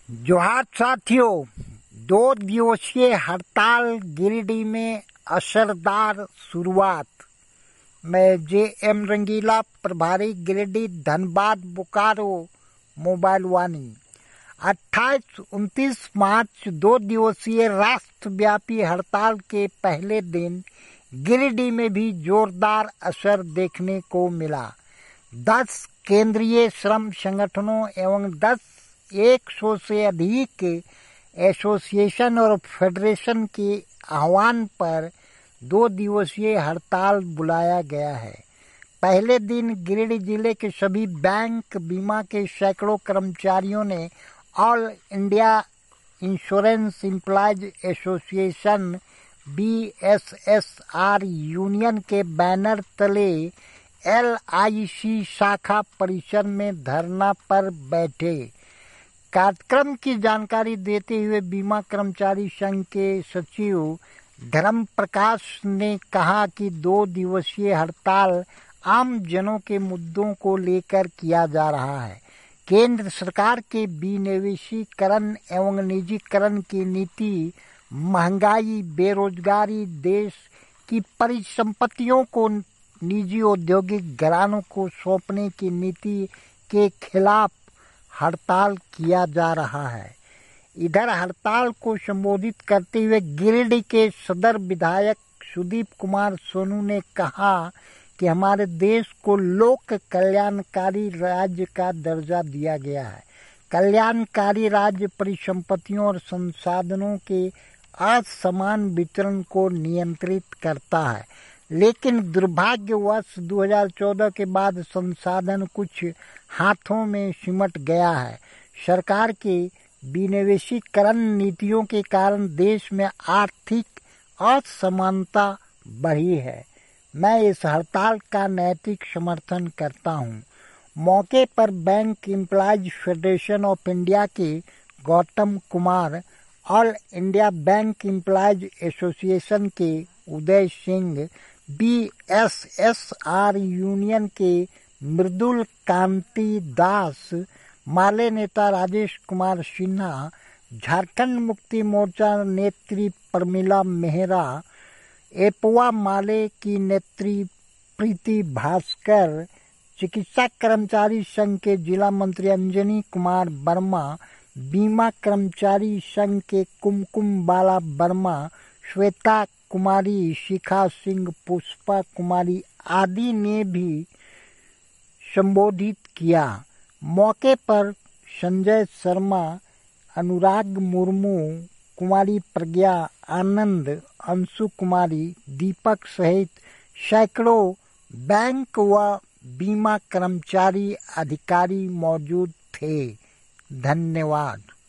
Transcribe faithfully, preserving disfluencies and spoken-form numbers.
जोहार साथियों, दो दिवसीय हड़ताल गिरिडीह में असरदार शुरुआत। मैं जे एम रंगीला, प्रभारी गिरिडीह, धनबाद, बोकारो, मोबाइल वाणी। अट्ठाईस उनतीस मार्च दो दिवसीय राष्ट्रव्यापी हड़ताल के पहले दिन गिरिडीह में भी जोरदार असर देखने को मिला। दस केंद्रीय श्रम संगठनों एवं दस एक सौ से अधिक एसोसिएशन और फेडरेशन के आह्वान पर दो दिवसीय हड़ताल बुलाया गया है। पहले दिन गिरिडीह जिले के सभी बैंक, बीमा के सैकड़ों कर्मचारियों ने all India insurance employees association B S S R union के बैनर तले एल आई सी शाखा परिसर में धरना पर बैठे। कार्यक्रम की जानकारी देते हुए बीमा कर्मचारी संघ के सचिव धर्म प्रकाश ने कहा कि दो दिवसीय हड़ताल आम जनों के मुद्दों को लेकर किया जा रहा है। केंद्र सरकार के विनिवेशीकरण एवं निजीकरण की नीति, महंगाई, बेरोजगारी, देश की परिसंपत्तियों को निजी औद्योगिक घरानों को सौंपने की नीति के खिलाफ हड़ताल किया जा रहा है। इधर हड़ताल को संबोधित करते हुए गिरिडीह के सदर विधायक सुदीप कुमार सोनू ने कहा कि हमारे देश को लोक कल्याणकारी राज्य का दर्जा दिया गया है। कल्याणकारी राज्य परिसंपत्तियों और संसाधनों के असमान वितरण को नियंत्रित करता है, लेकिन दुर्भाग्यवश दो हज़ार चौदह के बाद संसाधन कुछ हाथों में सिमट गया है। सरकार के विनिवेशीकरण नीतियों के कारण देश में आर्थिक असमानता बढ़ी है। मैं इस हड़ताल का नैतिक समर्थन करता हूं। मौके पर bank employees federation of India के Gautam Kumar, all India bank employees association के Uday Singh, B S S R union के मृदुल कांति दास, माले नेता राजेश कुमार सिन्हा, झारखंड मुक्ति मोर्चा नेत्री प्रमिला मेहरा, एपवा माले की नेत्री प्रीति भास्कर, चिकित्सा कर्मचारी संघ के जिला मंत्री अंजनी कुमार वर्मा, बीमा कर्मचारी संघ के कुमकुम बाला वर्मा, श्वेता कुमारी, शिखा सिंह, पुष्पा कुमारी आदि ने भी संबोधित किया। मौके पर संजय शर्मा, अनुराग मुर्मू, कुमारी प्रज्ञा आनंद, अंशु कुमारी, दीपक सहित सैकड़ों बैंक व बीमा कर्मचारी अधिकारी मौजूद थे। धन्यवाद।